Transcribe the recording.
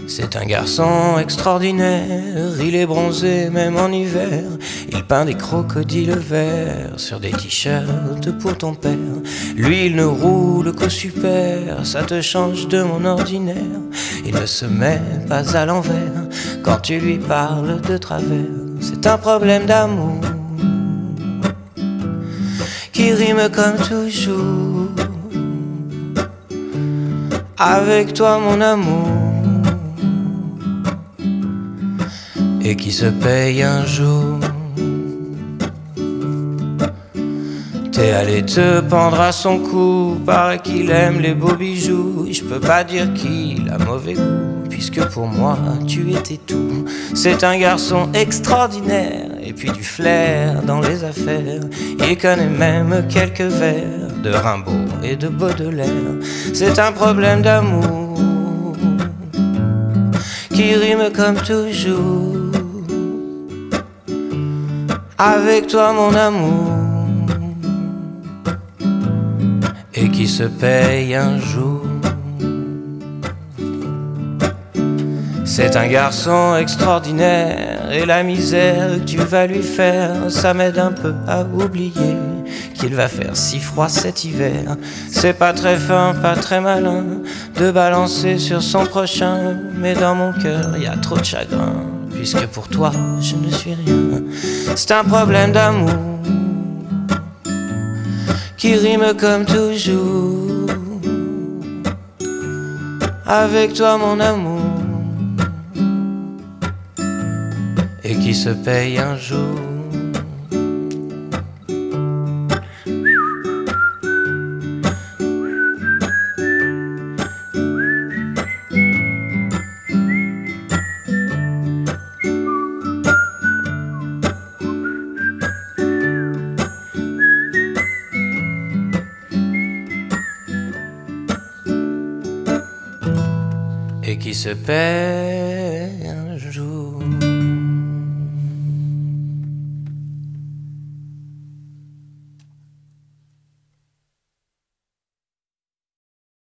C'est un garçon extraordinaire, il est bronzé même en hiver. Il peint des crocodiles verts sur des t-shirts pour ton père. Lui il ne roule qu'au super, ça te change de mon ordinaire. Il ne se met pas à l'envers quand tu lui parles de travers. C'est un problème d'amour qui rime comme toujours. Avec toi mon amour, et qui se paye un jour. T'es allé te pendre à son cou, paraît qu'il aime les beaux bijoux. Je peux pas dire qu'il a mauvais goût, puisque pour moi tu étais tout. C'est un garçon extraordinaire, et puis du flair dans les affaires. Il connaît même quelques vers de Rimbaud et de Baudelaire. C'est un problème d'amour qui rime comme toujours. Avec toi mon amour, et qui se paye un jour. C'est un garçon extraordinaire, et la misère que tu vas lui faire, ça m'aide un peu à oublier qu'il va faire si froid cet hiver. C'est pas très fin, pas très malin de balancer sur son prochain, mais dans mon cœur y a trop de chagrin, puisque pour toi je ne suis rien. C'est un problème d'amour qui rime comme toujours. Avec toi mon amour, et qui se paye un jour. Et qui se paie un jour.